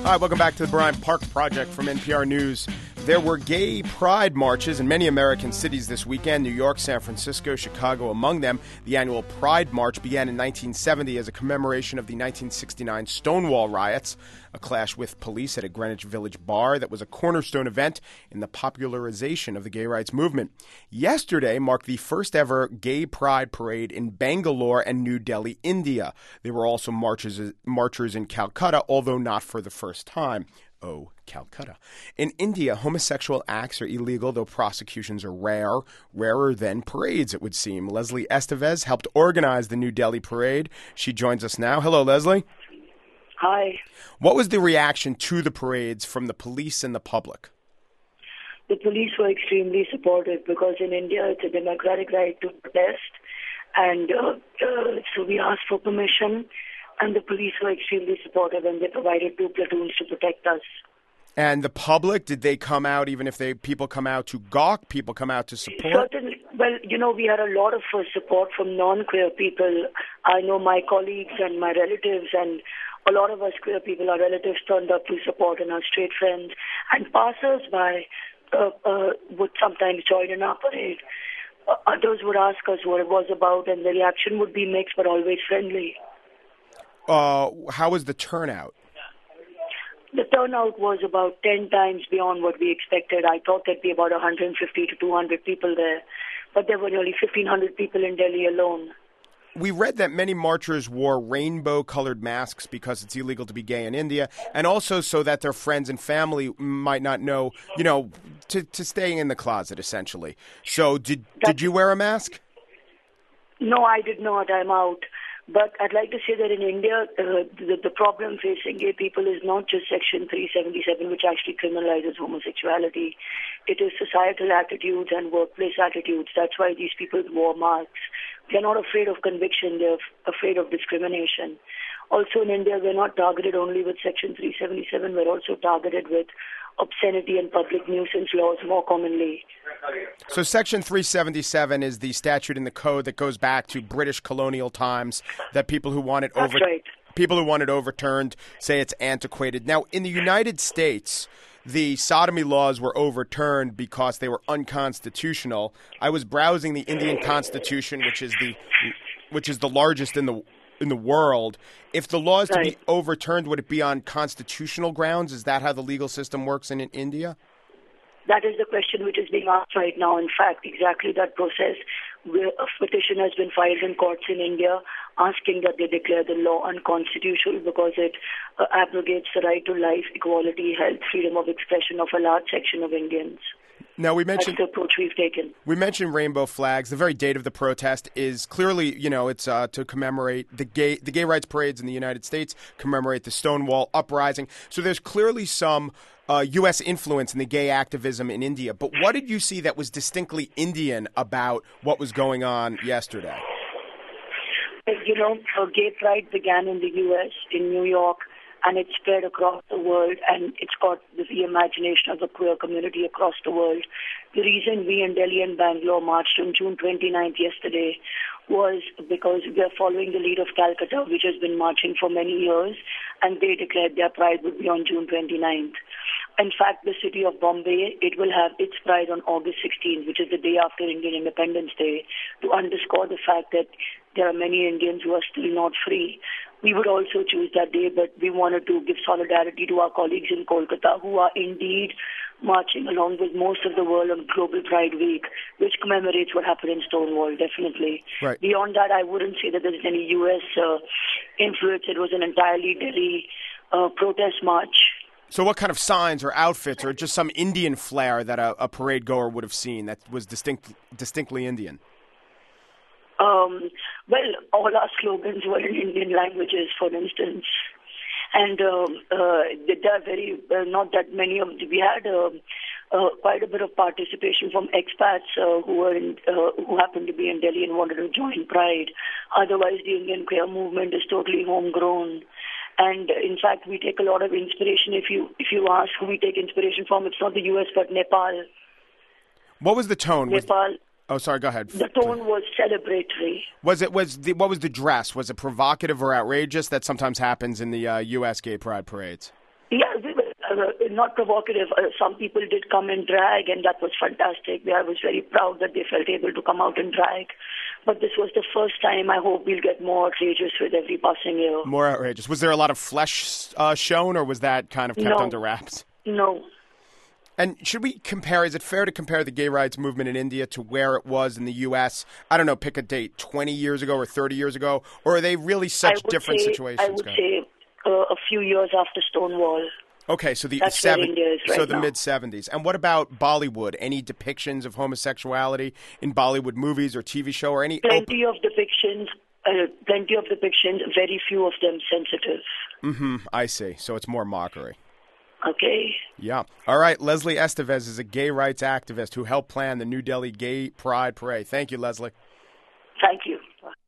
Hi, welcome back to the Bryant Park Project from NPR News. There were gay pride marches in many American cities this weekend, New York, San Francisco, Chicago among them. The annual Pride March began in 1970 as a commemoration of the 1969 Stonewall riots, a clash with police at a Greenwich Village bar that was a cornerstone event in the popularization of the gay rights movement. Yesterday marked the first ever gay pride parade in Bangalore and New Delhi, India. There were also marchers in Calcutta, although not for the first time. Oh, Calcutta. In India, homosexual acts are illegal, though prosecutions are rarer than parades, it would seem. Leslie Estevez helped organize the New Delhi parade. She joins us now. Hello, Leslie. Hi. What was the reaction to the parades from the police and the public? The police were extremely supportive because in India it's a democratic right to protest, and so we asked for permission. And the police were extremely supportive, and they provided 2 platoons to protect us. And the public, did they come out, even if people come out to gawk, people come out to support? Certainly. Well, we had a lot of support from non-queer people. I know my colleagues and my relatives, and a lot of us queer people, our relatives turned up to support, and our straight friends. And passers-by would sometimes join in our parade. Others would ask us what it was about, and the reaction would be mixed but always friendly. How was the turnout? The turnout was about 10 times beyond what we expected. I thought there'd be about 150 to 200 people there, but there were nearly 1,500 people in Delhi alone. We read that many marchers wore rainbow-colored masks because it's illegal to be gay in India, and also so that their friends and family might not know, to stay in the closet, essentially. So did you wear a mask? No, I did not. I'm out. But I'd like to say that in India, the problem facing gay people is not just Section 377, which actually criminalizes homosexuality. It is societal attitudes and workplace attitudes. That's why these people wore masks. They're not afraid of conviction. They're afraid of discrimination. Also in India, we're not targeted only with Section 377. We're also targeted with obscenity and public nuisance laws more commonly. So Section 377 is the statute in the code that goes back to British colonial times that people who want it people who want it overturned say it's antiquated. Now, in the United States, the sodomy laws were overturned because they were unconstitutional. I was browsing the Indian Constitution, which is the largest in the world. If the law is to be overturned, would it be on constitutional grounds? Is that how the legal system works in India? That is the question which is being asked right now. In fact, exactly that process. A petition has been filed in courts in India asking that they declare the law unconstitutional because it abrogates the right to life, equality, health, freedom of expression of a large section of Indians. Now, that's the approach we've taken. We mentioned rainbow flags. The very date of the protest is clearly, it's to commemorate the gay rights parades in the United States, commemorate the Stonewall uprising. So there's clearly some U.S. influence in the gay activism in India. But what did you see that was distinctly Indian about what was going on yesterday? Gay pride began in the U.S., in New York, and it spread across the world, and it's got the imagination of the queer community across the world. The reason we in Delhi and Bangalore marched on June 29th yesterday was because we are following the lead of Calcutta, which has been marching for many years, and they declared their pride would be on June 29th. In fact, the city of Bombay, it will have its pride on August 16th, which is the day after Indian Independence Day, to underscore the fact that there are many Indians who are still not free. We would also choose that day, but we wanted to give solidarity to our colleagues in Kolkata who are indeed marching along with most of the world on Global Pride Week, which commemorates what happened in Stonewall, definitely. Right. Beyond that, I wouldn't say that there's any U.S. influence. It was an entirely Delhi protest march. So what kind of signs or outfits or just some Indian flair that a parade goer would have seen that was distinctly Indian? Well, all our slogans were in Indian languages, for instance. And there are very, not that many of them. We had quite a bit of participation from expats who happened to be in Delhi and wanted to join Pride. Otherwise, the Indian queer movement is totally homegrown. And in fact, we take a lot of inspiration. If you ask who we take inspiration from, it's not the U.S. but Nepal. What was the tone? Nepal. Oh, sorry. Go ahead. The tone was celebratory. What was the dress? Was it provocative or outrageous? That sometimes happens in the U.S. gay pride parades. Yeah, we were not provocative. Some people did come in drag, and that was fantastic. I was very proud that they felt able to come out in drag. But this was the first time. I hope we'll get more outrageous with every passing year. More outrageous. Was there a lot of flesh shown, or was that kind of kept under wraps? No. And should we compare, is it fair to compare the gay rights movement in India to where it was in the U.S., I don't know, pick a date, 20 years ago or 30 years ago? Or are they really such different situations? I would say a few years after Stonewall. Okay, so the mid-'70s. And what about Bollywood? Any depictions of homosexuality in Bollywood movies or TV show or any? Plenty of depictions, very few of them sensitive. Mm-hmm, I see. So it's more mockery. Okay. Yeah. All right. Leslie Estevez is a gay rights activist who helped plan the New Delhi Gay Pride Parade. Thank you, Leslie. Thank you.